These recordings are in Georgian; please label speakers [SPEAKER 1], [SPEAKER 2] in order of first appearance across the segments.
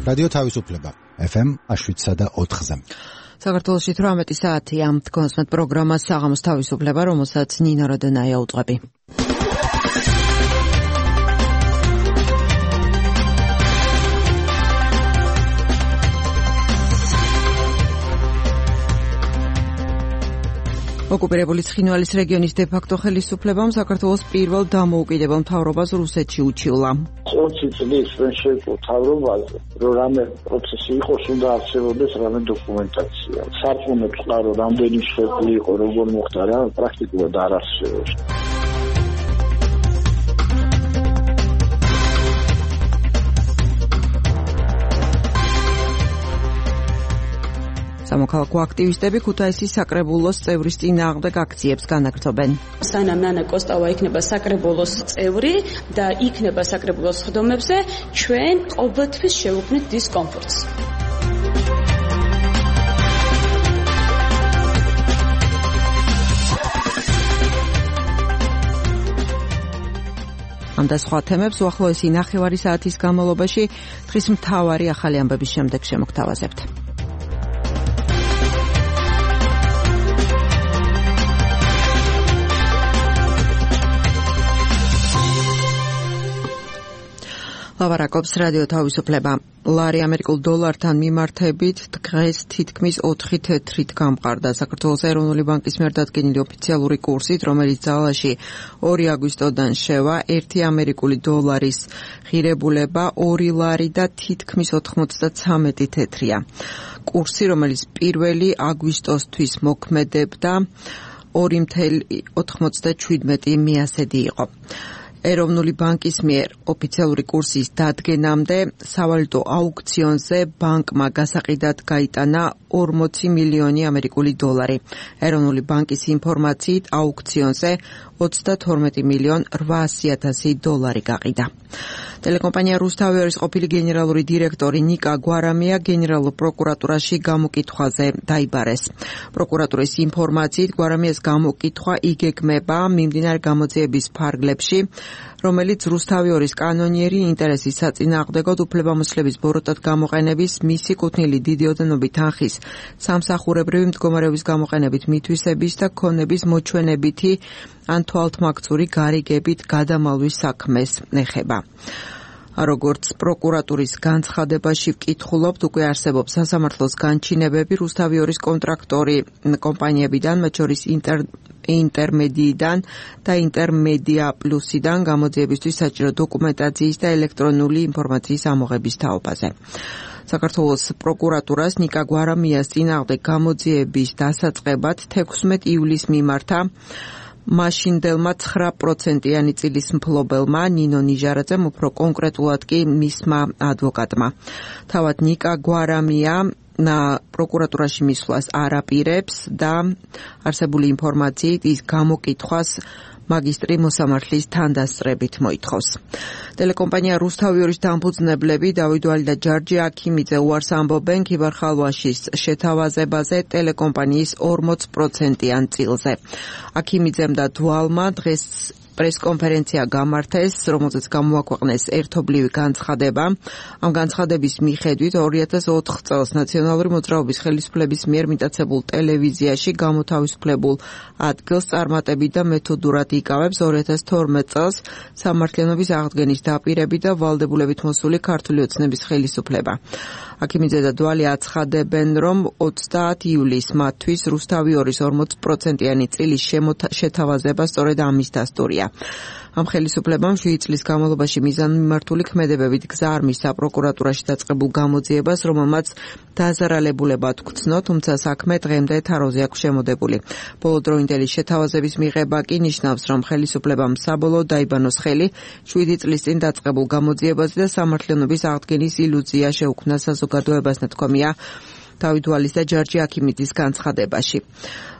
[SPEAKER 1] რადიო თავისუფლება FM 7.4-ზე.
[SPEAKER 2] საქართველოში 18 საათია თქვენსმეთ პროგრამა საღამოს თავისუფლება, რომელსაც ნინა როდენაია უძღვები. ოკუპირებული ცხინვალის რეგიონის დე-ფაქტო ხელისუფლებამ საქართველოს პირველ დამოუკიდებელ მთავრობას რუსეთში უჩიულა.
[SPEAKER 3] 20 წლის წინ შეეძლო მთავრობაზე, რომ რამე პროცესი იყოს, უნდა არსებობდეს რამე დოკუმენტაცია. სარწმუნოებს ვყარო, რამდენი შეფლი იყო, როგორ მოხდა რა, პრაქტიკულად არ არსებობს.
[SPEAKER 2] სამოქალაქო აქტივისტები ქუთაისის საკრებულოს წევრის წინააღმდეგ აქციებს განაგრძობენ.
[SPEAKER 4] სანამ ნანა კოსტავა იქნება საკრებულოს წევრი და იქნება საკრებულოს ხდომებზე, ჩვენ ყოველთვის შევუქმნით დისკომფორტს. ამ და სხვა თემებს უახლოესი ნახევარი საათის განმავლობაში დღის მთავარი ახალი ამბების შემდეგ შემოგთავაზებთ. ლავარაკობს რადიო თავისუფლება. ლარი ამერიკულ დოლართან მიმართებით დღეს თითქმის 4 თეთრით გამყარდა. საქართველოს ეროვნული ბანკის მიერ დადგენილი ოფიციალური კურსით, რომელიც ძალაში 2 აგვისტოდან შევა, 1 ამერიკული დოლარის ღირებულება 2 ლარი და თითქმის 93 თეთრია. კურსი, რომელიც 1 აგვისტოსთვის მოქმედებდა 2,97 მიასედი იყო. ეროვნული ბანკის მიერ ოფიციალური კურსის დადგენამდე სავალუტო აუქციონზე ბანკმა გასაყიდად გაიტანა 40 მილიონი ამერიკული დოლარი. ეროვნული ბანკის ინფორმაციით აუქციონზე 32 მილიონ 800,000 დოლარი გაყიდა. ტელეკომპანია რუსთავიორის ყოფილი გენერალური დირექტორი ნიკა გვარამია გენერალურ პროკურატურაში გამოკითხვაზე დაიბარეს. პროკურატურის ინფორმაციით გვარამიას გამოკითხვა იგეგმება მიმდინარე გამოძიების ფარგლებში, რომელიც რუსთავიორის კანონიერი ინტერესის საწინააღმდეგოდ უფლებამოსილების ბოროტად გამოყენების, მისი კუთვნილი დიდი ოდენობით თანხის სამსახურებრივი მდგომარეობის გამოყენებით მითვისების და ქონების მოჩვენებითი ან თვალთმაქცური გარიგებით გადამალვის საქმეს ეხება. როგორც პროკურატურის განცხადებაში ვკითხულობთ, უკვე არსებობს სასამართლოს განჩინებები რუსთავიორის კონტრაქტორი კომპანიებიდან, მათ შორის ინტერმედიიდან და ინტერმედია პლუსიდან გამოძიებისთვის საჭირო დოკუმენტაციის და ელექტრონული ინფორმაციის ამოღების თაობაზე. საქართველოს პროკურატურას ნიკა გვარამიას წინააღმდეგ გამოძიების დასაწყებად 16 ივლისს მიმართა მაშინდელმა 9%-იანი წილის მფლობელმა ნინო ნიჟარაძემ, უფრო კონკრეტულად კი მისმა ადვოკატმა. თავად ნიკა გვარამია პროკურატურაში მისვლას არ აპირებს და არსებული ინფორმაციით ის გამოკითხვას მაგისტრი მოსამართლის თანდასწრებით მოითხოვს. ტელეკომპანია რუსთავიორის დამფუძნებლები დავიდვალი და ჯარჯი აქიმიძე უარს ამბობენ ქიბარ-ხალვაშის შეთავაზებაზე ტელეკომპანიის 40%-იან წილზე. აქიმიძემ და დვალმა დღეს პრესკონფერენცია გამართეს, რომელზეც გამოაქვეყნეს ერთობლივი განცხადება. ამ განცხადების მიხედვით 2004 წელს ნაციონალური მოძრაობის ხელისუფლების მიერ მიტაცებულ ტელევიზიაში გამოთავისუფლებულ ადგილს წარმატებით და მეთოდურად იკავებს 2012 წელს სამართლიანობის აღდგენის დაპირებით და ვალდებულებით მოსული ქართული ოცნების ხელისუფლება. აქიმიძე და დვალი აცხადებენ, რომ 30 ივლისს მათთვის რუსთავიორის 40%-იანი წილის შეთავაზება სწორედ ამის დასტურია. ამ ხელისუფლებამ 7 წლის განმავლობაში მიზანმიმართული ქმედებებით გზა არ მისცა პროკურატურაში დაწყებულ გამოძიებას, რომელმაც დაზარალებულება გრძნო, თუმცა საქმე დღემდე თაროზე აქვს შემოდებული. ბოლოდროინდელი შეთავაზების მიღება კი ნიშნავს, რომ ხელისუფლებამ საბოლოოდ დაიბანოს ხელი 7 წლის წინ დაწყებულ გამოძიებაზე და სამართლიანობის აღდგენის ილუზია შეუქმნა საზოგადოებას, ნათქვამია დავიდვალის და ჯარჯი აქიმიძის განცხადებაში.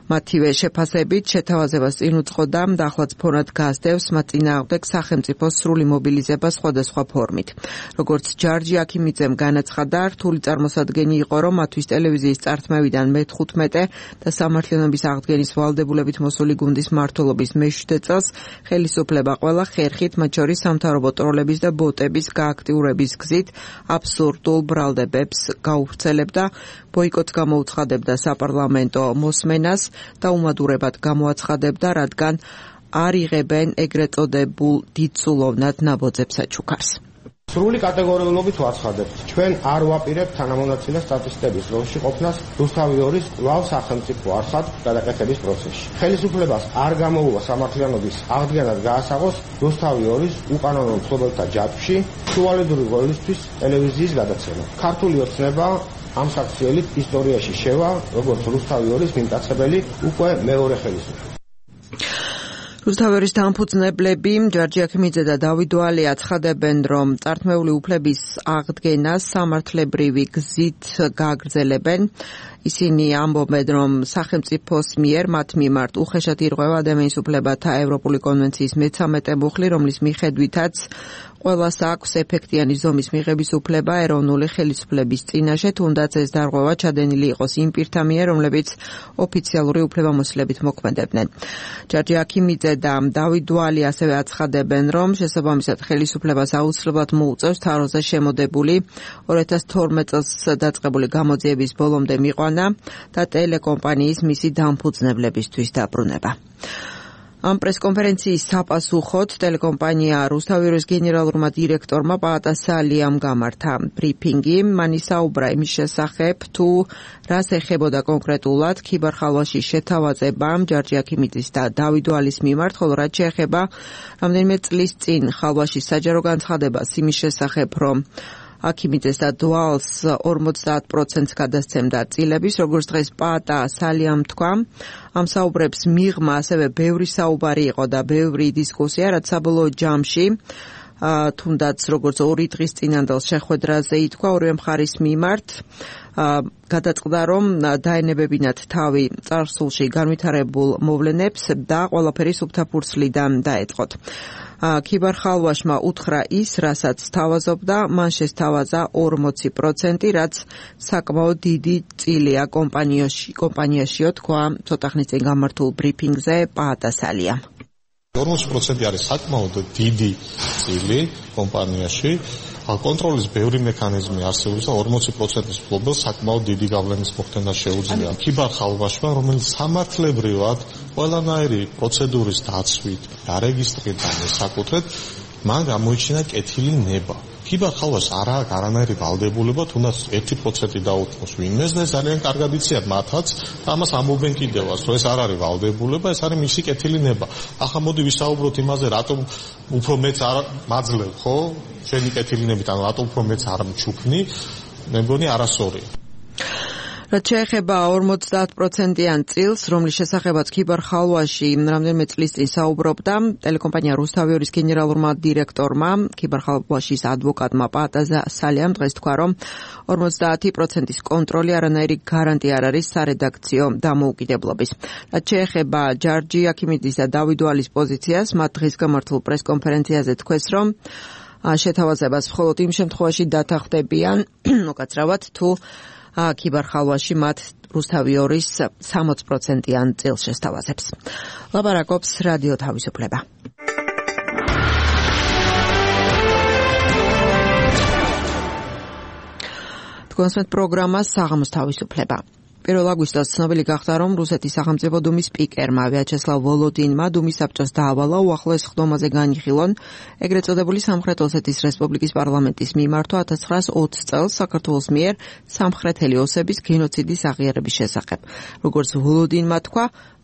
[SPEAKER 4] მათივე შეფასებით შეთავაზებას წინ უძღოდა და ახლაც ფონად გასდევს მათ წინააღმდეგ სახელმწიფოს სრული მობილიზება სხვადასხვა ფორმით. როგორც ჯარჯი აქიმიძემ განაცხადა, რთული წარმოსადგენი იყო, რომ მათთვის ტელევიზიის წართმევიდან მე-15 და სამართლიანობის აღდგენის ვალდებულებით მოსული გუნდის მმართველობის მე-7 წელს ხელისუფლება ყველა ხერხით, მათ შორის სამთავრობო ტროლების და ბოტების გააქტიურების გზით აბსურდულ ბრალდებებს გაუვრცელებდა, ბოიკოტს გამოუცხადებდა საპარლამენტო მოსმენას და უმადურებად გამოაცხადებდა, რადგან არ იღებენ ეგრეთ წოდებულ დიდსულოვნად ნაბოძებს საჩუქარს.
[SPEAKER 5] სრული კატეგორიულობით ვაცხადებთ. ჩვენ არ ვაპირებთ თანამონაწილე სტატისტების როლში ყოფნას რუსთავი 2-ის კვლავ სახელმწიფო არხად გადაკეთების პროცესში. ხელისუფლებას არ გამოუვა სამართლიანობის აღდგენად გაასაღოს რუსთავი 2-ის უკანონო მფლობელთა ჯაჭვში სუვალედური როლისთვის ტელევიზიის გადაცემა. ქართული ოცნება ამ საქციელით ისტორიაში შევა, როგორც რუსთავი 2-ის მიმტაცებელი უკვე მეორე ხელისუფლება.
[SPEAKER 4] რუსთავის დამფუძნებლები ჯარჯი აქიმიძე და დავით დვალე აცხადებენ, რომ წართმეული უფლების აღდგენას სამართლებრივი გზით გააგრძელებენ. ისინი ამბობენ, რომ სახელმწიფოს მიერ მათ მიმართ უხეშად ირღვევა ადამიანის უფლებათა ევროპული კონვენციის მე-13 მუხლი, რომლის მიხედვითაც ყველას აქვს ეფექტიანი ზომის მიღების უფლება ეროვნული ხელისუფლების წინაშე, თუნდაც ეს დარღვევა ჩადენილი იყოს იმ პირთა მიერ, რომლებიც ოფიციალური უფლებამოსილებით მოქმედებდნენ. ჯარჯი აქიმიძე და დავით დვალი ასევე აცხადებენ, რომ შესაბამისად ხელისუფლებას აუცილებლად მოუწევს თავზე შემოდებული 2012 წელს დაწყებული გამოძიების ბოლომდე მიყვანა და ტელეკომპანიის მისი დამფუძნებლებისთვის დაბრუნება. ამ პრესკონფერენციის საპასუხოდ ტელეკომპანია რუსთავი 2-ის გენერალურმა დირექტორმა პაატა სალიამ გამართა ბრიფინგი. მან ისაუბრა იმის შესახებ, თუ რას ეხებოდა კონკრეტულად ქიბარ-ხალვაშის შეთავაზება ჯარჯი აქიმიძის და დავით დვალის მიმართ, ხოლო რაც შეეხება რამდენიმე წლის წინ ხალვაშის საჯარო განცხადებას იმის შესახებ, რომ აქიმიძეს და დვალს 50%-ს გადასცემდა წილების, როგორც დღეს პაატა სალიამ თქვა. ამ საუბრებს მიღმა ასევე ბევრი საუბარი იყო და ბევრი დისკუსია, რაც საბოლოო ჯამში თუნდაც როგორც 2 დღის წინანდელ შეხვედრაზე ითქვა ორივე მხარის მიმართ, გადაწყდა, რომ დაენებებინათ თავი წარსულში განვითარებულ მოვლენებს და ყველაფერი სუფთაფურცლიდან დაეწყოთ. ქიბარ-ხალვაშმა უთხრა ის, რასაც თავაზობდა, მან შესთავაზა 40%, რაც საკმაოდ დიდი წილია კომპანიაშიო, თქვა ცოტა ხნის წინ გამართულ ბრიფინგზე პაატა სალიამ.
[SPEAKER 6] 40% არის საკმაოდ დიდი წილი კომპანიაში. კონტროლის ბევრი მექანიზმი არსებობს და 40%-ის მფლობელს საკმაოდ დიდი გავლენის მოხდენა შეუძლია. ქიბარ-ხალვაშმა, რომელიც სამართლებრივად ყველანაირი პროცედურის დაცვით, დარეგისტრირდა საკუთრად, მან გამოიჩინა კეთილი ნება. ქიბარ-ხალვაშს არ აქვს არანაირი ვალდებულება, თუნდაც 1% დაუთმოს ვინმეს და ძალიან კარგად იციან მათაც და ამას ამბობენ კიდევაც, რომ ეს არ არის ვალდებულება, ეს არის მისი კეთილი ნება. ახლა მოდი ვისაუბროთ იმაზე, რატომ უფრო მეც არ მაძლევ, ხო? შენი კეთილი ნებით, ანუ რატომ უფრო მეც არ მჩუქნი? მე მგონი არასწორია.
[SPEAKER 4] რაც შეეხება 50%-იან წილს, რომლის შესახებაც ქიბარ-ხალვაში რამდენიმე წლის წინ საუბრობდა, ტელეკომპანია რუსთავი 2-ის გენერალურმა დირექტორმა, ქიბარ-ხალვაშის ადვოკატმა პაატა სალიამ დღეს თქვა, რომ 50%-ის კონტროლი არანაირი გარანტია არ არის სარედაქციო დამოუკიდებლობის. რაც შეეხება ჯარჯი აქიმიძის და დავით დვალის პოზიციას, მათ დღეს გამართულ პრესკონფერენციაზე თქვეს, რომ შეთავაზებას მხოლოდ იმ შემთხვევაში დათანხმდებიან, უკაცრავად, თუ ქიბარ-ხალვაში მათ რუსთავი 2-ის 60%-იან წილს შესთავაზებს. ლაპარაკობს რადიო თავისუფლება. თქვენს პროგრამას საღამოს თავისუფლება. 1 აგვისტოს ცნობილი გახდა, რომ რუსეთის სახელმწიფო დუმის სპიკერმა ვიაჩესლავ ვოლოდინმა დუმის საბჭოს დაავალა უახლოეს ხდომაზე განიხილონ ეგრეთ წოდებული სამხრეთ ოსეთის რესპუბლიკის პარლამენტის მიმართვა 1920 წელს საქართველოს მიერ სამხრეთელი ოსების გენოციდის აღიარების შესახებ. როგორც ვოლოდინმა თქვა,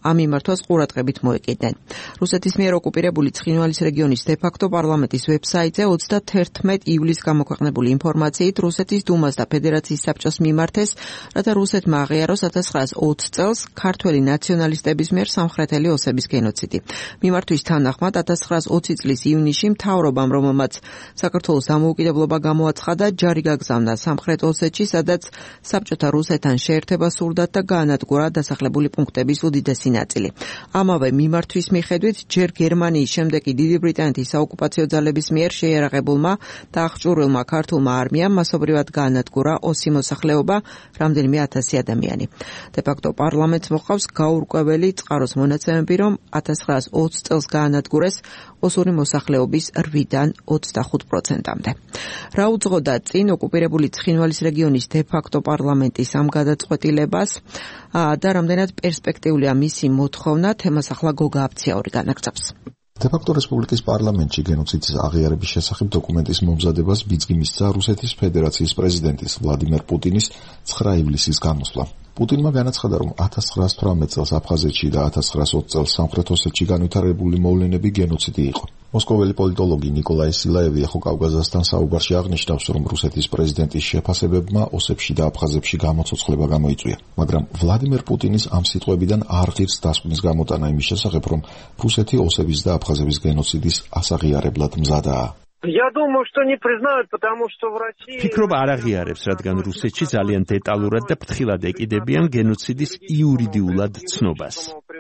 [SPEAKER 4] ამ მიმართვას ყურადღებით მოეკიდნენ. რუსეთის მიერ ოკუპირებული ცხინვალის რეგიონის დე-ფაქტო პარლამენტის ვებსაიტზე 31 ივლისს გამოქვეყნებული ინფორმაციით რუსეთის დუმას და ფედერაციის საბჭოს მიმართეს, რათა რუსეთმა აღიაროს 1920 წელს ქართველი ნაციონალისტების მიერ სამხრეთელი ოსების გენოციდი. მიმართვის თანახმად 1920 წლის ივნისში მთავრობამ, რომელმაც საქართველოს დამოუკიდებლობა გამოაცხადა, ჯარი გაგზავნა სამხრეთ ოსეთში, სადაც საბჭოთა რუსეთთან შეერთება სურდათ და გაანადგურა დასახლებული პუნქტების უდიდესი ნაწილი. ამავე მიმართვის მიხედვით, ჯერ გერმანიის, შემდეგ კი დიდი ბრიტანეთის საოკუპაციო ძალების მიერ შეიარაღებულმა და აღჭურვილმა ქართულმა არმიამ მასობრივად გაანადგურა ოსი მოსახლეობა, რამდენიმე 1000 ადამიანი. დე-ფაქტო პარლამენტს მოჰყავს გაურკვეველი წყაროს მონაცემები, რომ 1920 წელს გაანადგურეს ოსური მოსახლეობის 8-დან 25%-მდე. რა უძღოდა წინ ოკუპირებული ცხინვალის რეგიონის დე-ფაქტო პარლამენტის ამ გადაწყვეტილებას და რამდენად პერსპექტიულია მისი მოთხოვნა, თემას ახლა გოგა აფციაური განაგრძობს.
[SPEAKER 7] დე-ფაქტო რესპუბლიკის პარლამენტში გენოციდის აღიარების შესახებ დოკუმენტის მომზადებას ბიძგი მისცა რუსეთის ფედერაციის პრეზიდენტის ვლადიმერ პუტინის 9 ივლისის გამოსვლა. პუტინმა განაცხადა, რომ 1918 წელს აფხაზეთში და 1920 წელს სამხრეთ ოსეთში განვითარებული მოვლენები გენოციდი იყო. მოსკოველი პოლიტოლოგი ნიკოლაი სილაევი ახო კავკასიასთან საუბარში აღნიშნავს, რომ რუსეთის პრეზიდენტის შეფასებებმა ოსებში და აფხაზებში გამოცოცხლება გამოიწვია, მაგრამ ვლადიმერ პუტინის ამ სიტყვებიდან არ ღირს დასკვნის გამოტანა იმის შესახებ, რომ რუსეთი ოსების და აფხაზების გენოციდის ასაღიარებლად მზადაა.
[SPEAKER 8] ფიქრობ არ აღიარებს, რადგან რუსეთში ძალიან დეტალურად და ფრთხილად ეკიდებიან გენოციდის იურიდიულად ცნობას.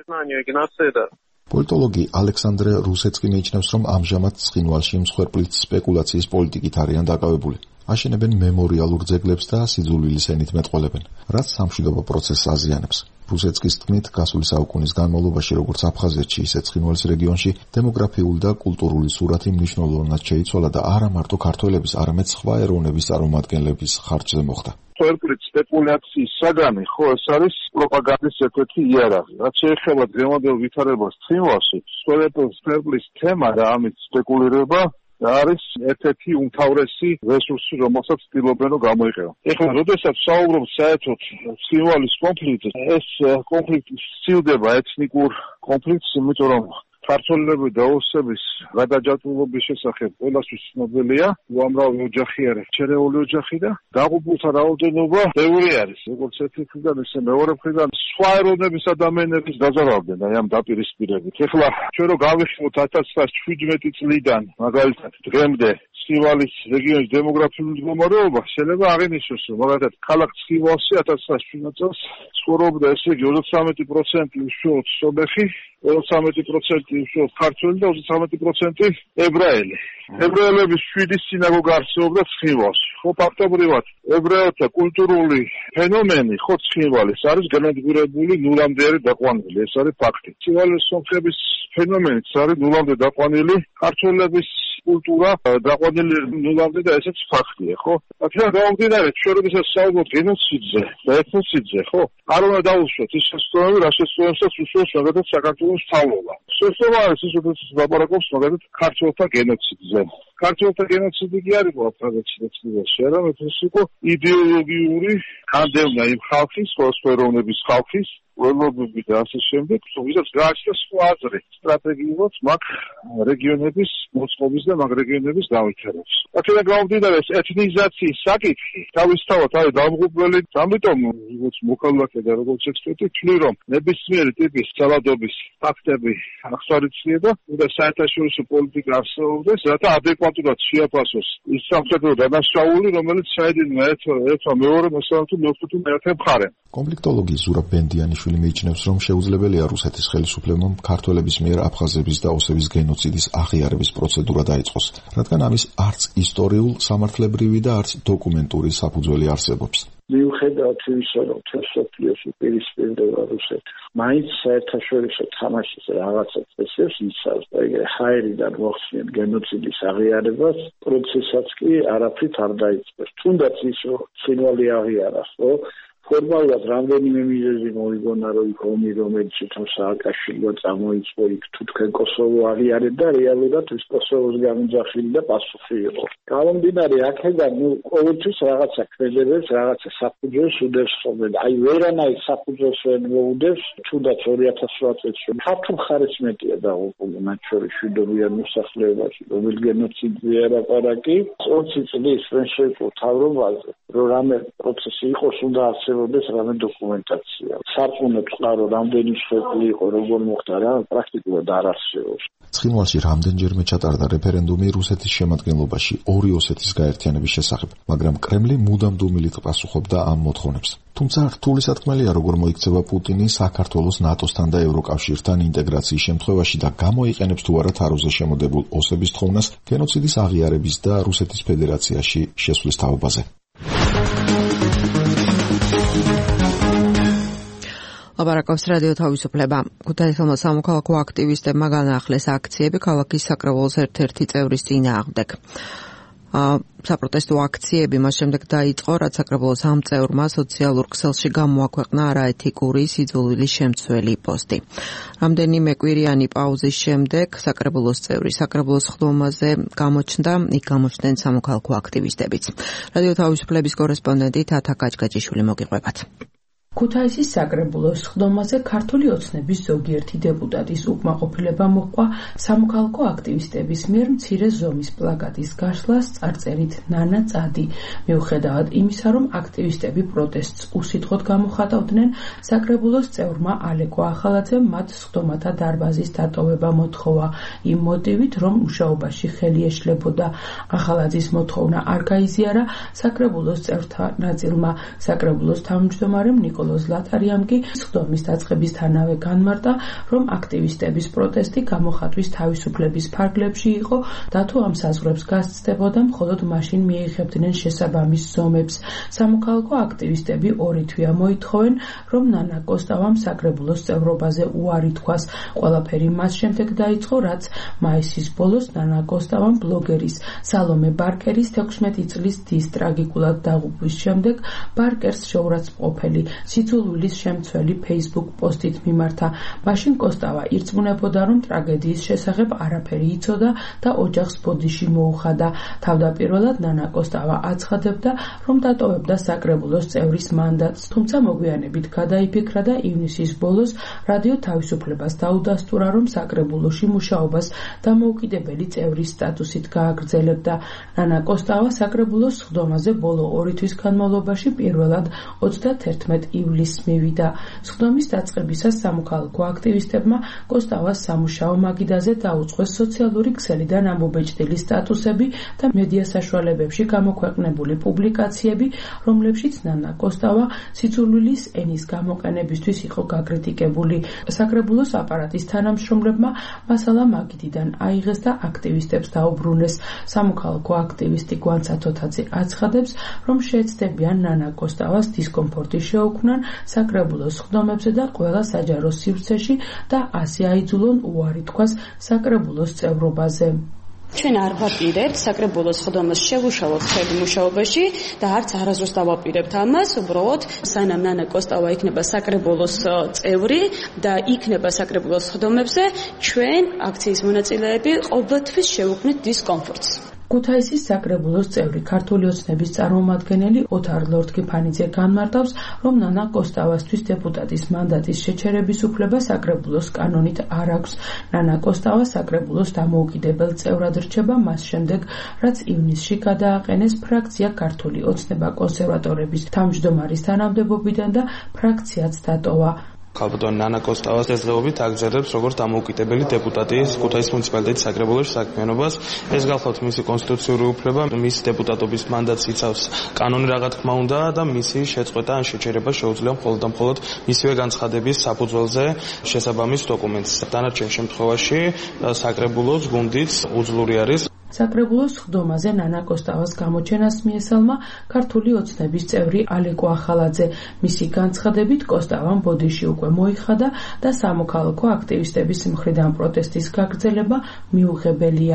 [SPEAKER 7] პოლიტოლოგი ალექსანდრე რუსეცკი მიიჩნევს, რომ ამჟამად ცხინვალში მსხვერპლით სპეკულაციის პოლიტიკით არიან დაკავებული. აშენებენ მემორიალურ ძეგლებს და სიძულვილის ენით მეტყველებენ, რაც სამშვიდობო პროცესს აზიანებს. რუსეცკის თქმით, გასული საუკუნის განმავლობაში, როგორც აფხაზეთში, ისე ცხინვალის რეგიონში დემოგრაფიული და კულტურული სურათი მნიშვნელოვნად შეიცვალა და არა მარტო ქართველების, არამედ სხვა ეროვნების წარმომადგენლების ხარჯზე მოხდა.
[SPEAKER 3] მსხვერპლით სპეკულაციის საგანი, ხო, ეს არის პროპაგანდის ერთ-ერთი იარაღი. რაც შეეხება დღევანდელ ვითარებას ცხინვალში, მსხვერპლის თემა და ამით სპეკულირება არის ერთ-ერთი უმთავრესი რესურსი, რომელსაც ცდილობენ გამოიყენო. ეხლა, როდესაც საუბრობთ საერთოდ ცხინვალის კონფლიქტზე, ეს კონფლიქტი სცილდება ეთნიკურ კონფლიქტს, იმიტომ რომ ქართველები და ოსების გადაჯაჭვულობის შესახებ ყველასთვის ცნობილია, უამრავი ოჯახი არის ჩერეული ოჯახი და დაღუპულთა რაოდენობა ბევრი არის. როგორც ერთი მხრიდან, ისე მეორე მხრიდან სხვა ეროვნების ადამიანების დაზარალდნენ აი ამ დაპირისპირებით. ეხლა ჩვენ რო გავიხსნოთ 1917 წლიდან მაგალითად დღემდე ცხინვალის რეგიონის დემოგრაფიული მდგომარეობა, შეიძლება აღინიშნოს, რომ მაგალითად ქალაქ ცხინვალში 1917 წელს ცხოვრობდა ესე იგი 33% უშუალოდ სომეხი, 33% უშუალოდ ქართველი და 33% ებრაელი. ებრაელების 7 სინაგოგა არსებობდა ცხინვალში. ხო, ფაქტობრივად ებრაელთა კულტურული ფენომენი ხო ცხინვალის არის განადგურებული ნულამდე არის დაყვანილი, ეს არის ფაქტი. ცხინვალის სომხების ფენომენიც არის ნულამდე დაყვანილი, ქართველების კულტურა დაყვანილი ნულამდე და ესეც ფაქტია, ხო? აქედან გამომდინარე, ჩვენ როდესაც საუბრობთ გენოციდზე და ეთნოციდზე, ხო? არ უნდა დავუშვათ ის შესწავლები, რა შესწავლებსაც უშუალოდ მაგალითად საქართველოს სწავლობა. შესწავლა არის ის, როდესაც ლაპარაკობს მაგალითად ქართველთა გენოციდზე. ქართველთა გენოციდი კი არ იყო აფხაზეთში და ცხინვალში, არამედ ეს იყო იდეოლოგიური განდევნა იმ ხალხის, სხვადასხვა ეროვნების ხალხის ველობები და ასე შემდეგ, ვისაც გააჩნდა სხვა აზრი სტრატეგიულად მაგ რეგიონების მოწყობის და მაგ რეგიონების გავითარებას. აქედან გამომდინარე, ეს ეთნიზაციის საკითხი თავისთავად არის დამღუპველი, ამიტომ როგორც მოქალაქე და როგორც ექსპერტი ვთვლი, რომ ნებისმიერი ტიპის ძალადობის ფაქტები აღსარიცხვია და უნდა საერთაშორისო პოლიტიკა არსებობდეს, რათა ადეკვატურად შეაფასოს ის სამხედრო დანაშაული, რომელიც საიდანვე ერთმა მეორე მოსალოდნელ თუ მეხუთე მეათე მხარემ.
[SPEAKER 7] კონფლიქტოლოგი ზურაბ ბენდიანიშვილი მიიჩნევს, რომ შეუძლებელია რუსეთის ხელისუფლებამ ქართველების მიერ აფხაზების და ოსების გენოციდის აღიარების პროცედურა დაიწყოს, რადგან ამის არც ისტორიულ, სამართლებრივი და არც დოკუმენტური საფუძველი არსებობს.
[SPEAKER 3] მიუხედავად იმისა, რომ თესლopilios უპირისპირდება რუსეთი, მაინც საერთაშორისო თამაშის რაღაცა წესებს იცავს და ეგრე ჰაერიდან მოხსნიან გენოციდის აღიარებას, პროცესაც კი არაფრით არ დაიწყეს. თუნდაც ის, რომ ცხინვალი აღიარას, ხო? ფორმალურად რამდენიმე მიზეზი მოიგონა, რომ იქ ომი, რომელიც თვითონ სააკაშვილმა წამოიწყო, იქ თუ თქვენ კოსოვო აღიარეთ და რეალურად ის კოსოვოს განუძახილი და პასუხი იყო. გამომდინარე აქედან, ყოველთვის რაღაცა ქმედებებს, რაღაცა საფუძველს უდევს ხოლმე. აი ვერანაირ საფუძველს ვერ მოუდევს, თუნდაც 2008 წელს ქართულ მხარეს მეტია დაღუპული, მათ შორის მშვიდობიან მოსახლეობაში, რომელ გენოციდზე არაპარაკი, 20 წლის ფრენშეიკო თავრობაზე, რომ რამე პროცესი იყოს, უნდა არსებობდეს რამე დოკუმენტაცია. სარწმუნოდ ვყარო, რამდენი შეფლი იყო, როგორ მოხდა რა, პრაქტიკულად არ არსებობს.
[SPEAKER 7] ცხინვალში რამდენჯერმე ჩატარდა რეფერენდუმი რუსეთის შემადგენლობაში ორი ოსეთის გაერთიანების შესახებ, მაგრამ კრემლი მუდამ დუმილით პასუხობდა ამ მოთხოვნებს. თუმცა რთული სათქმელია, როგორ მოიქცევა პუტინი საქართველოს ნატოსთან და ევროკავშირთან ინტეგრაციის შემთხვევაში და გამოიყენებს თუ არა თაროზე შემოდებულ ოსების თხოვნას გენოციდის აღიარების და რუსეთის ფედერაციაში შესვლის თაობაზე.
[SPEAKER 4] ლაპარაკობს რადიო თავისუფლება. ქუთაისელმა სამოქალაქო აქტივისტებმა განაახლეს აქციები ქალაქის საკრებულოს ერთ-ერთი წევრის წინააღმდეგ. საპროტესტო აქციები მას შემდეგ დაიწყო, რაც საკრებულოს ამ წევრმა სოციალურ ქსელში გამოაქვეყნა არაეთიკური სიძულვილის შემცველი პოსტი. რამდენიმე კვირიანი პაუზის შემდეგ საკრებულოს წევრი საკრებულოს ხდომაზე გამოჩნდა, იქ გამოჩნდნენ სამოქალაქო აქტივისტებიც. რადიო თავისუფლების კორესპონდენტი თათა გაჭგაჭიშვილი მოგიყვებათ.
[SPEAKER 9] ქუთაისის საკრებულოს ხდომაზე ქართული ოცნების ზოგიერთი დეპუტატის უკმაყოფილება მოჰყვა სამოქალაქო აქტივისტების მიერ მცირე ზომის პლაკატის გაშლას წარწერით ნანა წადი. მიუხედავად იმისა, რომ აქტივისტები პროტესტს უსიტყვოდ გამოხატავდნენ, საკრებულოს წევრმა ალეკო ახალაძემ მათ სხდომათა დარბაზის დატოვება მოთხოვა იმ მოტივით, რომ მუშაობაში ხელი ეშლებოდა. ახალაძის მოთხოვნა არ გაიზიარა საკრებულოს წევრთა ნაწილმა. საკრებულოს თავმჯდომარემ ლატარიამ კი სხდომის დაწყებისთანავე განმარტა, რომ აქტივისტების პროტესტი გამოხატვის თავისუფლების ფარგლებში იყო და თუ ამ საზღვრებს გასცდებოდა, მხოლოდ მაშინ მიიღებდნენ შესაბამის ზომებს. სამოქალაქო აქტივისტები ორი თვეა მოითხოვენ, რომ ნანა კოსტავამ საკრებულოს წევრობაზე უარი თქვას. ყველაფერი მას შემდეგ დაიწყო, რაც მაისის ბოლოს ნანა კოსტავამ ბლოგერის სალომე ბარკერის 16 წლის დის ტრაგიკულად დაღუპვის შემდეგ ბარკერს შეურაცხმყოფელი სიძულვილის შემცველი Facebook პოსტით მიმართა. მაშინ კოსტავა ირწმუნებოდა, რომ ტრაგედიის შესახებ არაფერი იცოდა და ოჯახს ბოდიში მოუხადა. თავდაპირველად ნანა კოსტავა აცხადებდა, რომ დატოვებდა საკრებულოს წევრის მანდატს, თუმცა მოგვიანებით გადაიფიქრა და ივნისის ბოლოს რადიო თავისუფლებას დაუდასტურა, რომ საკრებულოში მუშაობას დამოუკიდებელი წევრის სტატუსით გააგრძელებდა. ნანა კოსტავა საკრებულოს სხდომაზე ბოლო 2 თვის განმავლობაში პირველად 31 ივლისს მივიდა. სხდომის დაწყებისას სამოქალაქო აქტივისტებმა კოსტავას სამუშაო მაგიდაზე დაუწყეს სოციალური ქსელიდან ამობეჭდილი სტატუსები და მედია საშუალებებში გამოქვეყნებული პუბლიკაციები, რომლებშიც ნანა კოსტავა სიძულვილის ენის გამოყენებისთვის იყო გაკრიტიკებული. საკრებულოს აპარატის თანამშრომლებმა მასალა მაგიდიდან აიღეს და აქტივისტებს დაუბრუნეს. სამოქალაქო აქტივისტი გვანცა თოთაძე აცხადებს, რომ შეეცდებიან ნანა კოსტავას დისკომფორტი შეუქმნან საკრებულოს სხდომებზე და ყველა საჯარო სივრცეში და ასე აიძულონ უარი თქვას საკრებულოს წევრობაზე.
[SPEAKER 10] ჩვენ არ ვაპირებთ საკრებულოს სხდომას შევუშალოთ ხელი მუშაობაში და არც არასდროს დავაპირებთ ამას, უბრალოდ სანამ ნანა კოსტავა იქნება საკრებულოს წევრი და იქნება საკრებულოს სხდომებზე, ჩვენ აქციის მონაწილეები ყოველთვის შევუქმნით დისკომფორტს.
[SPEAKER 9] ქუთაისის საკრებულოს წევრი ქართული ოცნების წარმომადგენელი ოთარ ლორთქიფანიძე განმარტავს, რომ ნანა კოსტავასთვის დეპუტატის მანდატის შეჩერების უფლება საკრებულოს კანონით არ აქვს. ნანა კოსტავა საკრებულოს დამოუკიდებელ წევრად რჩება მას შემდეგ, რაც ივნისში გადააყენეს ფრაქცია ქართული ოცნება კონსერვატორების თავმჯდომარის თანამდებობიდან და ფრაქციაც დატოვა.
[SPEAKER 11] ქალბატონი ნანა კოსტავას დღესდღეობით აგრძელებს როგორც დამოუკიდებელი დეპუტატი ქუთაისის მუნიციპალიტეტის საკრებულოში საქმიანობას. ეს გახლავთ მისი კონსტიტუციური უფლება, მის დეპუტატობის მანდატს იცავს კანონი რა თქმა უნდა და მისი შეწყვეტა ან შეჩერება შეუძლია მხოლოდ და მხოლოდ მისივე განცხადების საფუძველზე შესაბამის დოკუმენტს. დანარჩენ შემთხვევაში საკრებულოს გუნდიც უძლური არის.
[SPEAKER 9] საკრებულოს სხდომაზე ნანა კოსტავას გამოჩენას მიესალმა ქართული ოცნების წევრი ალეკო ახალაძე. მისი განცხადებით კოსტავამ ბოდიში უკვე მოიხადა და სამოქალაქო აქტივისტების მხრიდან პროტესტის გაგრძელება მიუღებელია.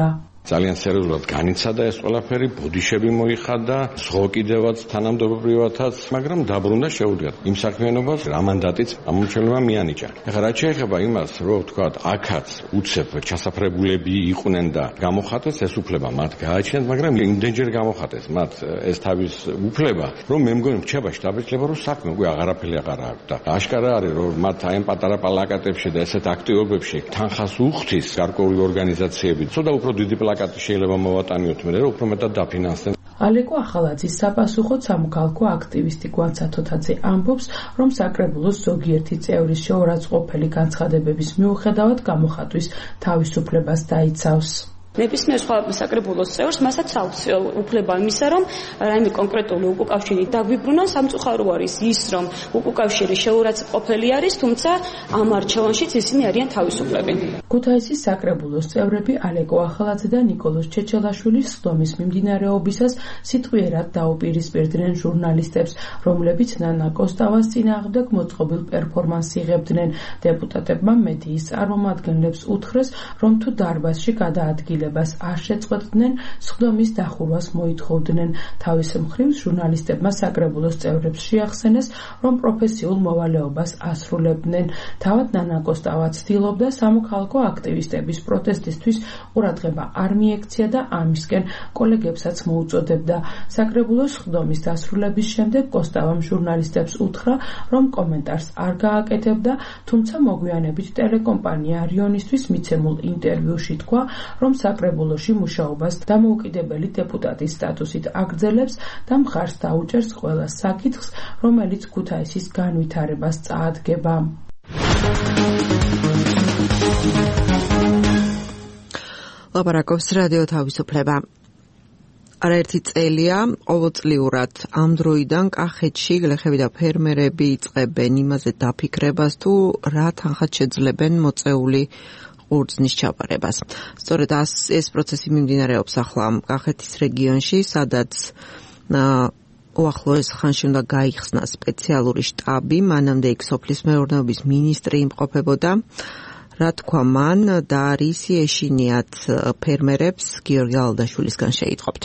[SPEAKER 12] ძალიან სერიოზულად განიცადა ეს ყველაფერი, ბოდიშები მოიხადა, სხვა კიდევაც თანამდებობრივათაც, მაგრამ დაბრუნდა შეუდგათ იმ საქმიანობას, რა მანდატიც ამომრჩეველმა მიანიჭა. ეხლა რაც შეეხება იმას, რომ თქვათ, აქაც უცებ ჩასაფრებულები იყვნენ და გამოხატეს ეს უფლება მათ გააჩნიათ, მაგრამ იმდენჯერ გამოხატეს მათ ეს თავის უფლება, რომ მე მგონი რჩება შტაბის-ძლება, რომ საქმე უკვე აღარაფერი აღარ აქვს და აშკარა არის, რომ მათ აი ამ პატარა პლაკატებში და ესეთ აქტივობებში თანხას უხდის გარკვეული ორგანიზაციები. ცოტა უფრო დიდი პლაკატი შეიძლება მოვატანიოთ, მე რომ უფრო მეტად დაფინანსდნენ.
[SPEAKER 9] ალეკო ახალაძის საპასუხოდ სამოქალაქო აქტივისტი გვანცა თოთაძე ამბობს, რომ საკრებულოს ზოგიერთი წევრის შეურაცხყოფელი განცხადებების მიუხედავად გამოხატვის თავისუფლებას დაიცავს.
[SPEAKER 10] ნებისმიერ სხვა საკრებულოს წევრს მასაც აქვს უფლება იმისა, რომ რაიმე კონკრეტული უკავშირი დაგვიბრუნონ. სამწუხარო არის ის, რომ უკავშირი შეურაცხყოფელი არის, თუმცა ამ არჩევანშიც ისინი არიან თავისუფლები.
[SPEAKER 9] ქუთაისის საკრებულოს წევრები ალეკო ახალაძე და ნიკოლოზ ჩეჩელაშვილის სხდომის მიმდინარეობისას სიტყვიერად დაუპირისპირდნენ ჟურნალისტებს, რომლებიც ნანა კოსტავას წინააღმდეგ მოწყობილ პერფორმანსს იღებდნენ. დეპუტატებმა მედიის წარმომადგენლებს უთხრეს, რომ თუ დარბაზში გადაადგილებას არ შეწყვეტდნენ, სხდომის დახურვას მოითხოვდნენ. თავის მხრივ ჟურნალისტებმა საკრებულოს წევრებს შეახსენეს, რომ პროფესიულ მოვალეობას ასრულებდნენ. თავად ნანა კოსტავა ცდილობდა სამოქალაქო აქტივისტების პროტესტისთვის ყურადღება არ მიექცია და ამისკენ კოლეგებსაც მოუწოდებდა. საკრებულოს სხდომის დასრულების შემდეგ კოსტავამ ჟურნალისტებს უთხრა, რომ კომენტარს არ გააკეთებდა, თუმცა მოგვიანებით ტელეკომპანია რიონისთვის მიცემულ ინტერვიუში თქვა, რომ საკრებულოში მუშაობას დამოუკიდებელი დეპუტატის სტატუსით აგრძელებს და მხარს დაუჭერს ყველა საკითხს, რომელიც ქუთაისის განვითარებას წაადგება.
[SPEAKER 2] ლაპარაკობს რადიო თავისუფლება. არაერთი წელია ყოველწლიურად ამ დროიდან კახეთში გლეხები და ფერმერები იწყებენ იმაზე დაფიქრებას, თუ რა თანხად შეძლებენ მოწეული ყურძნის ჩაბარებას. სწორედ ეს პროცესი მიმდინარეობს ახლა კახეთის რეგიონში, სადაც უახლოეს ხანში უნდა გაიხსნა სპეციალური შტაბი, მანამდე იქ სოფლის მეურნეობის მინისტრი იმყოფებოდა. რა თქვა მან და რისი ეშინიათ ფერმერებს, გიორგი ალდაშვილისგან შეიტყობთ.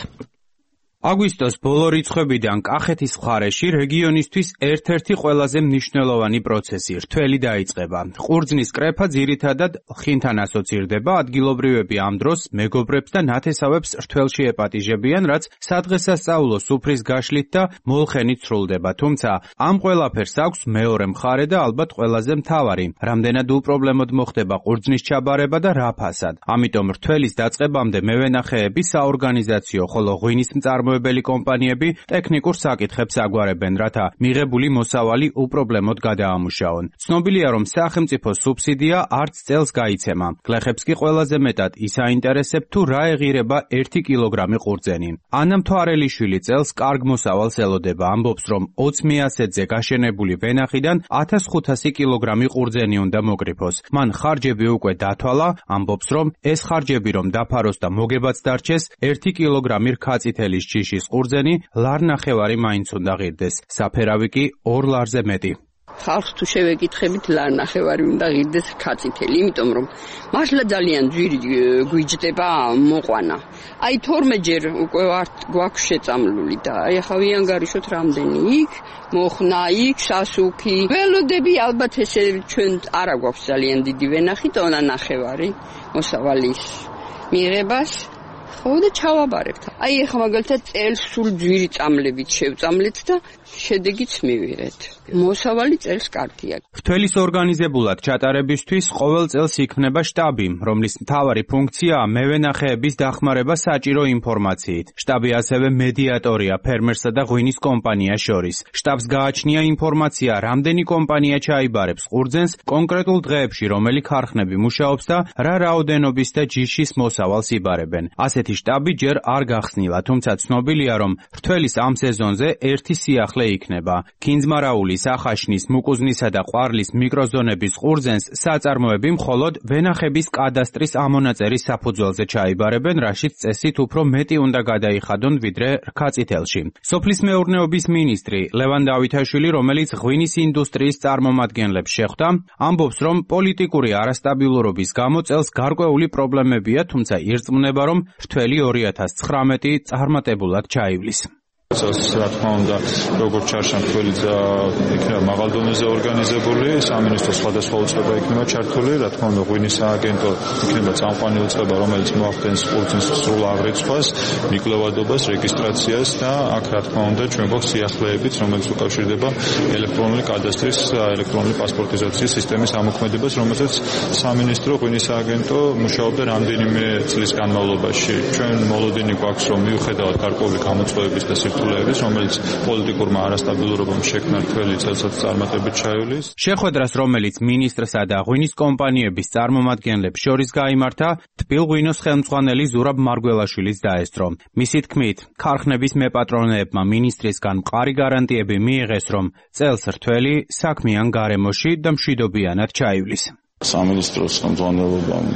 [SPEAKER 13] აგვისტოს ბოლო რიცხვებიდან კახეთის მხარეში რეგიონისთვის ერთ-ერთი ყველაზე მნიშვნელოვანი პროცესი რთველი დაიწყება. ყურძნის კრეფა ძირითადად ლხინთან ასოცირდება, ადგილობრივები ამ დროს მეგობრებს და ნათესავებს რთველში ეპატიჟებიან, რაც სადღესასწაულო სუფრის გაშლით და მოლხენით სრულდება. თუმცა ამ ყველაფერს აქვს მეორე მხარე და ალბათ ყველაზე მთავარი, რამდენად უპრობლემოდ მოხდება ყურძნის ჩაბარება და რა ფასად. ამიტომ რთველის დაწყებამდე მევენახეები საორგანიზაციო, ხოლო ღვინის მწარმოებელი კომპანიები ტექნიკურ საკითხებს აგვარებენ, რათა მიღებული მოსავალი უპრობლემოდ გადაამუშაონ. ცნობილია, რომ სახელმწიფო სუბსიდია არც წელს გაიცემა. გლეხებს კი ყველაზე მეტად ის აინტერესებს, თუ რა ეღირება 1 კილოგრამი ყურძენი. ანა მთვარელიშვილი წელს კარგ მოსავალს ელოდება, ამბობს, რომ 20 მიასეთზე გაშენებული ვენახიდან 1500 კილოგრამი ყურძენი უნდა მოკრიფოს. მან ხარჯები უკვე დათვალა, ამბობს, რომ ეს ხარჯები რომ დაფაროს და მოგებაც დარჩეს, 1 კილოგრამი რქაწითელის ჯიშის ყურძენი ლარ ნახევარი მაინც უნდა ღირდეს. საფერავი კი 2 ლარზე მეტი.
[SPEAKER 14] ხალხს თუ შევეკითხებით ლარ ნახევარი უნდა ღირდეს რქაწითელი, იმიტომ რომ მართლა ძალიან ძვირი გვიჯდება მოყვანა. აი 12 ჯერ უკვე ვართ გვაქვს შეწამლული და აი ახლა ვიანგარიშოთ რამდენი იქ, მოხნა იქ, სასუქი. ველოდები ალბათ ესე ჩვენ არა გვაქვს ძალიან დიდი ვენახი, ტონა ნახევარი მოსავალის მიღებას. ხო და ჩავაბარებთ. აი ახლა მაგალითად წელს სულ ძვირი წამლებით შევწამლეთ და შედეგიც მივიღეთ. მოსავალი წელს კარგია.
[SPEAKER 13] რთველის ორგანიზებულად ჩატარებისთვის ყოველ წელს იქმნება შტაბი, რომლის მთავარი ფუნქციაა მევენახეების დახმარება საჭირო ინფორმაციით. შტაბი ასევე მედიატორია ფერმერსა და ღვინის კომპანიას შორის. შტაბს გააჩნია ინფორმაცია, რამდენი კომპანია ჩაიბარებს ყურძენს კონკრეტულ დღეებში, რომელი ქარხნები მუშაობს და რა რაოდენობის და ჯიშის მოსავალს იბარებენ. ასეთი შტაბი ჯერ არ გახსნილა, თუმცა ცნობილია, რომ რთველის ამ სეზონზე ერთი სიახლე იქნება. ქინძმარაულის, ახაშნის, მუკუზნისა და ყვარლის მიკროზონების ყურძენს საწარმოები მხოლოდ ვენახების კადასტრის ამონაწერის საფუძველზე ჩაიბარებენ, რაშიც წესით უფრო მეტი უნდა გადაიხადონ ვიდრე რქაწითელში. სოფლის მეურნეობის მინისტრი ლევან დავითაშვილი, რომელიც ღვინის ინდუსტრიის წარმომადგენლებს შეხვდა, ამბობს, რომ პოლიტიკური არასტაბილურობის გამო წელს გარკვეული პრობლემებია, თუმცა ირწმუნება, რომ რთველი 2019 წარმატებულად ჩაივლის.
[SPEAKER 15] რა თქმა უნდა, როგორც ჩარშან თველი იქნება მაღალ დონეზე ორგანიზებული, სამინისტროს სხვადასხვა უწყება იქნება ჩართული, რა თქმა უნდა, ღვინის სააგენტო იქნება წამყვანი უწყება, რომელიც მოახდენს ყურძნის სრულ აღრიცხვას, მიკვლევადობას, რეგისტრაციას და აქ რა თქმა უნდა, ჩვენ გვაქვს სიახლეებიც, რომელიც უკავშირდება ელექტრონული კადასტრის, ელექტრონული პასპორტიზაციის სისტემის ამოქმედებას, რომელსაც სამინისტრო ღვინის სააგენტო მუშაობდა რამდენიმე წლის განმავლობაში. ჩვენ მოლოდინი გვაქვს, რომ მიუხედავად გარკვეული გამოწვევების და სირთულეების, რომელიც პოლიტიკურმა არასტაბილურობამ შექმნა რთველი წელსაც წარმატებით ჩაივლის.
[SPEAKER 13] შეხვედრას, რომელიც მინისტრსა და ღვინის კომპანიების წარმომადგენლებს შორის გაიმართა, თბილღვინოს ხელმძღვანელი ზურაბ მარგველაშვილის დაესწრო. მისი თქმით, ქარხნების მეპატრონეებმა მინისტრისგან მყარი გარანტიები მიიღეს, რომ წელს რთველი საქმიან გარემოში და მშვიდობიანად ჩაივლის.
[SPEAKER 16] სამინისტროს ხელმძღვანელობამ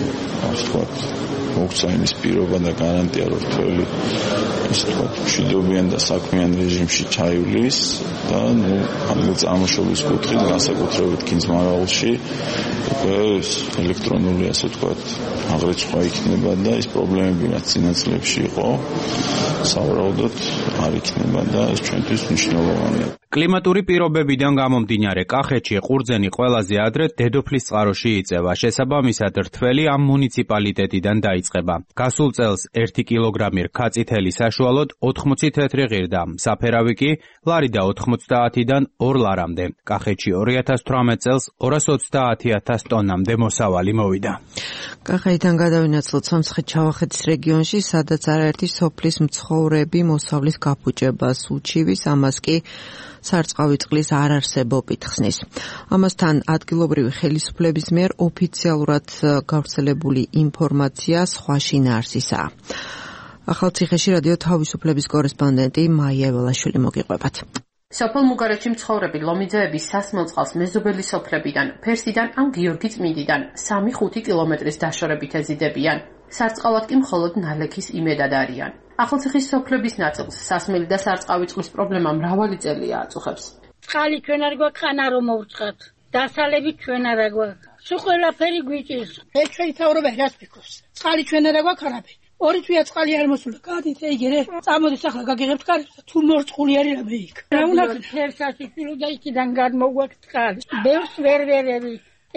[SPEAKER 16] მოგცა იმის პირობა და გარანტია, რომ რთველი მშვიდობიან და საქმიან რეჟიმში ჩაივლის და ადგილ წარმოშობის კუთხით, განსაკუთრებით კინძმარაულში ელექტრონული, ასე ვთქვათ, აღრიცხვა იქნება და ის პრობლემები, რაც წინა წლებში იყო, სავარაუდოდ არ იქნება და ეს ჩვენთვის მნიშვნელოვანია.
[SPEAKER 13] კლიმატური პირობებიდან გამომდინარე, კახეთში ყურძენი ყველაზე ადრე დედოფლის წყაროში იწევა. შესაბამისად, რთველი ამ მუნიციპალიტეტიდან დაიწყება. გასულ წელს 1 კილოგრამი რქაწითელი საშუალოდ 80 თეთრი ღირდა, საფერავი კი ლარი და 90-დან 2 ლარამდე. კახეთში 2018 წელს 230.000 ტონამდე მოსავალი მოვიდა.
[SPEAKER 2] კახეთიდან გადავინაცვლოთ სომხეთ-ჩავახეთის რეგიონში, სადაც არაერთი სოფლის მცხოვრები მოსავლის გაფუჭებას უჩივის, ამას კი სარწყავი წყლის არარსებობით ხსნის. ამასთან ადგილობრივი ხელისუფლების მიერ ოფიციალურად გავრცელებული ინფორმაცია სხვა შინაარსისაა. ახალციხეში რადიო თავისუფლების კორესპონდენტი მაია ველაშვილი მოგიყვებათ.
[SPEAKER 17] სოფელ მუგარეთში მცხოვრები ლომიძეების სასმელ წყალს მეზობელი სოფლებიდან, ფერსიდან ან გიორგი წმინდიდან 3-5 კილომეტრის დაშორებით ეზიდებიან. სარწყავად კი მხოლოდ ნალექის იმედად არიან. ახალციხის სოფლების ნაწილს სასმელი და სარწყავი წყლის პრობლემა მრავალი წელია აწუხებს.
[SPEAKER 18] წყალი ჩვენ არ გვაქვს, ხანა რომ მოვწყათ. დასალები ჩვენ არ გვაქვს. სულ ყველაფერი გვიჭირს. ეს ჩვენი თავრობა რას ფიქრობს? წყალი ჩვენ არ გვაქვს არაფერი. 2 თვეა წყალი არ მოსულა. გადით ეგერე. წამოდის ახლა გაგიღებთ კარს. თუ მორწყული არის რამე იქ. რა უნდა ფერსაში ფილო და იქიდან გადმოგვაქვს წყალი. ბევრს ვერ ვერები.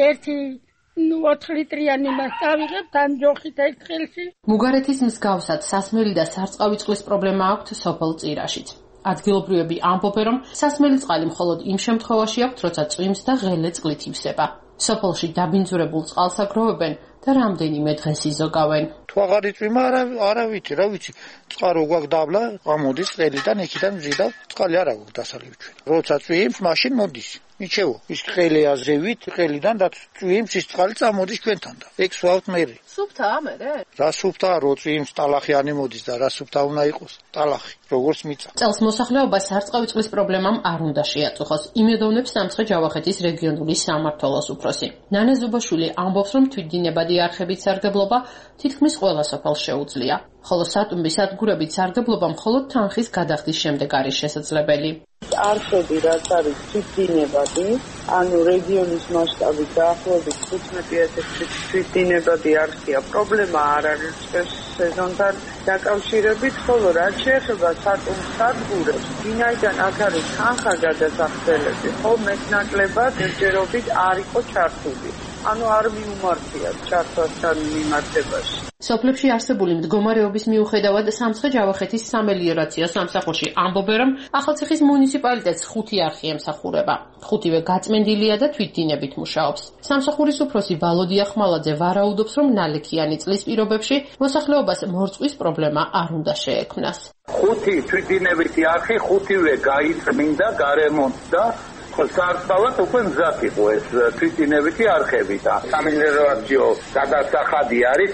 [SPEAKER 18] 4 ლიტრიანი მას დავიღებთ ამ ჯოხით ერთხელში.
[SPEAKER 17] მუგარეთის მსგავსად სასმელი და სარწყავი წყლის პრობლემა აქვთ სოფელ წირაშიც. ადგილობრივები ამბობენ, რომ სასმელი წყალი მხოლოდ იმ შემთხვევაში აქვთ, როცა წვიმს და ღელე წყლით ივსება. სოფელში დაბინძურებულ წყალს აგროვებენ და რამდენიმე დღეს იზოგავენ.
[SPEAKER 19] თუ აღარ იწვიმა, არა ვიცი, რა ვიცი. წყარო გვაქვს დაბლა, გამოდის ყელიდან, იქიდან ვზიდავ, წყალი არ აქვს დასალევი ჩვენ. როცა წვიმს, მაშინ მოდის. მიჩევო, ის ყელი აზრევით, ყელიდან და წვიმს ის წყალი წამოდის ჩვენთან და ეგ სვავთ მე.
[SPEAKER 17] სუფთაა მერე?
[SPEAKER 19] რა სუფთაა, რო წვიმს ტალახიანი მოდის და რა სუფთა უნდა იყოს? ტალახი, როგორც მიწა.
[SPEAKER 17] წელს მოსახლეობა სარწყავი წყლის პრობლემამ არ უნდა შეაწუხოს. იმედოვნებს სამცხე-ჯავახეთის რეგიონული სამმართველოს უფროსი. ნანა ზუბაშვილი ამბობს, რომ თვითდინებადი არხებით სარგებლობა თითქმის ყველა სოფელს შეუძლია. ხოლო სატუმბის სადგურებით სარგებლობა მხოლოდ თანხის გადახდის შემდეგ არის შესაძლებელი.
[SPEAKER 20] არხები რაც არის თვითდინებადი, ანუ რეგიონის მასშტაბით დაახლოებით 15,000 თვითდინებადი არხია. პრობლემა არ არის სეზონთან დაკავშირებით, ხოლო რაც შეეხება სატუმბის სადგურებს, ვინაიდან აქ არის თანხა გადასახდელები, ხოლო მეტნაკლებად ერთჯერობით არ იყო ჩართული. ანუ არ მიუმართიათ ჩართვასთან მიმართებაში.
[SPEAKER 17] სოფლებში არსებული მდგომარეობის მიუხედავად სამცხე-ჯავახეთის სამელიორაციო სამსახურში ამბობენ, რომ ახალციხის მუნიციპალიტეტს 5 არხი ემსახურება. 5-ვე გაწმენდილია და თვითდინებით მუშაობს. სამსახურის უფროსი ვალოდია ხმალაძე ვარაუდობს, რომ ნალექიანი წყლის პირობებში მოსახლეობას მორწყვის პრობლემა არ უნდა შეექმნას.
[SPEAKER 21] 5 თვითდინებითი არხი 5-ვე გაიწმინდა, გარემონტდა სარწყავად უკვე მზად იყო ეს თვითდინებითი არხები და სამელიორაციო გადასახადი არის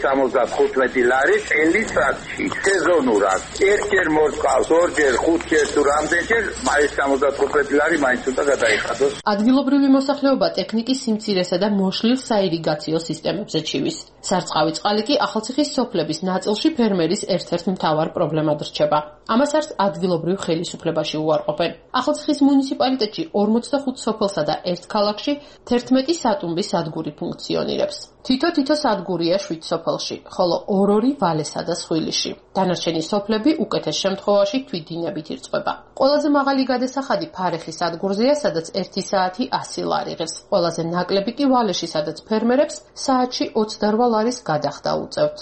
[SPEAKER 21] 75 ლარი წელიწადში სეზონურად. ერთჯერ მოწყავს, ორჯერ, 5ჯერ თუ რამდენჯერ, ეს 75 ლარი მაინც უნდა გადაიხადოს.
[SPEAKER 17] ადგილობრივი მოსახლეობა ტექნიკის სიმცირესა და მოშლილ საირიგაციო სისტემებზე ჩივის. სარწყავი წყალი კი ახალციხის სოფლების ნაწილში ფერმერის ერთ-ერთ მთავარ პრობლემად რჩება. ამას არც ადგილობრივ ხელისუფლებაში უარყოფენ. ახალციხის მუნიციპალიტეტში 45 სოფელსა და 1 ქალაქში 11 სატუმბის სადგური ფუნქციონირებს. თითო სადგურია 7 სოფელში, ხოლო 2 ვალესა და სხვილიში. დანარჩენი სოფლები უკეთეს შემთხვევაში თვითდინებით ირწყვება. ყველაზე მაღალი გადასახადი ფარეხის სადგურზეა, სადაც 1 საათი 100 ლარი ღირს. ყველაზე ნაკლები კი ვალეში, სადაც ფერმერებს საათში 28 ლარის გადახდა უწევთ.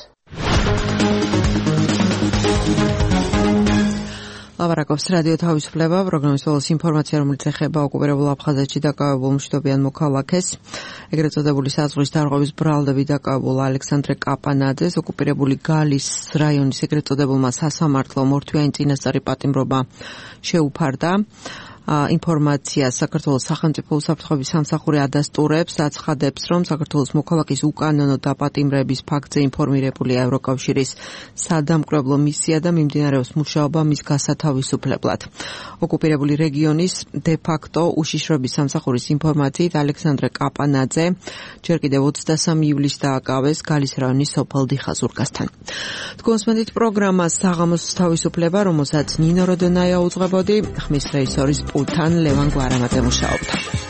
[SPEAKER 2] ლაპარაკობს რადიო თავისუფლება, პროგრამის ბოლოს ინფორმაცია, რომელიც ეხება ოკუპირებულ აფხაზეთში დაკავებულ მშვიდობიან მოქალაქეს. ეგრეთ წოდებული საზღვრის დარღვევის ბრალდებით დაკავებულ ალექსანდრე კაპანაძეს ოკუპირებული გალის რაიონის ეგრეთ წოდებულმა სასამართლომ მორთვიანი წინასწარი პატიმრობა შეუფარდა. ინფორმაცია საქართველოს სახელმწიფო უსაფრთხოების სამსახური ადასტურებს, აცხადებს, რომ საქართველოს მოქალაქის უკანონო დაპატიმრების ფაქტზე ინფორმირებულია ევროკავშირის სადამკვირვებლო მისია და მიმდინარეობს მუშაობა მის გასათავისუფლებლად. ოკუპირებული რეგიონის დე-ფაქტო უშიშროების სამსახურის ინფორმაციით ალექსანდრე კაპანაძე ჯერ კიდევ 23 ივლისს დააკავეს გალის რაიონის სოფელ დიხაზურგასთან. თქვენსმენით პროგრამას საღამოს თავისუფლება, რომელსაც ნინო როდონაია უძღვებოდი, ხმის რეჟისორის თან ლევან გვარამაძე მუშაობდა.